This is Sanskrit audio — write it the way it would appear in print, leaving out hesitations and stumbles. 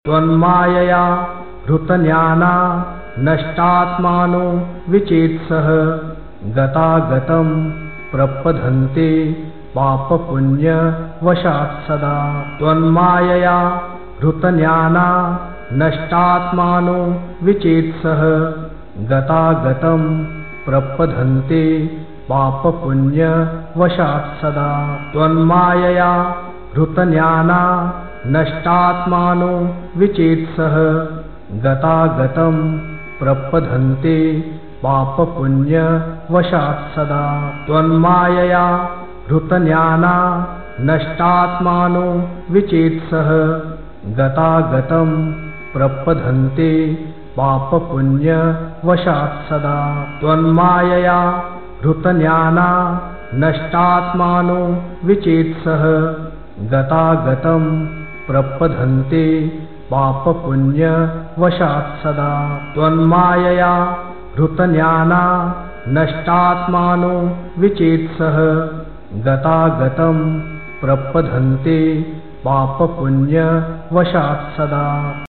त्वन्मायया हृतज्ञाना नष्टात्मानो विचेत्सः गतागतं प्रपद्यन्ते पापपुण्यवशात् सदा। त्वन्मायया हृतज्ञाना नष्टात्मानो विचेत्सः गतागतं प्रपद्यन्ते पापपुण्यवशात् सदा। त्वन्मायया हृतज्ञाना नष्टात्मानो विचेत्सः गतागतं प्रपद्यन्ते पापपुण्यवशात् सदा। त्वन्मायया हृतज्ञाना नष्टात्मानो विचेत्सः गतागतं प्रपद्यन्ते पापपुण्यवशात् सदा। त्वन्मायया हृतज्ञाना नष्टात्मानो विचेत्सः गतागतं प्रपद्यन्ते पापपुण्यवशात् सदा। त्वन्मायया हृतज्ञाना नष्टात्मानो विचेत्सः गतागतं प्रपद्यन्ते पापपुण्यवशात् सदा।